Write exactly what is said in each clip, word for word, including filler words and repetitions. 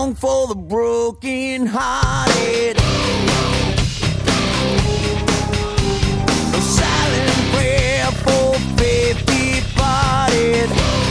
song for the broken hearted. A silent prayer for faith departed.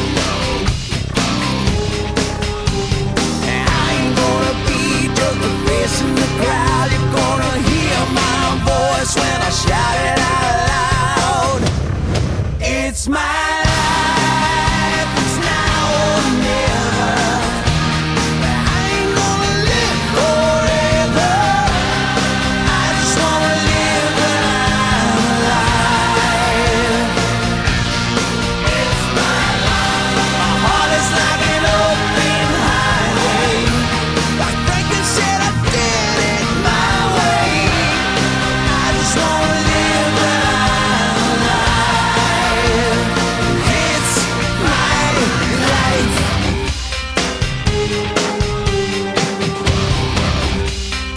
I ain't gonna be just a face in the crowd. You're gonna hear my voice when I shout it out loud. It's my life, it's now or never. I ain't gonna live forever. I just wanna live when I'm alive. It's my life. My heart is like an open highway. Like Franklin said, I did it my way. I just wanna live when I'm alive. It's my life.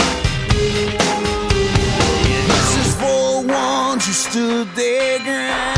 This is for the ones who stood their ground.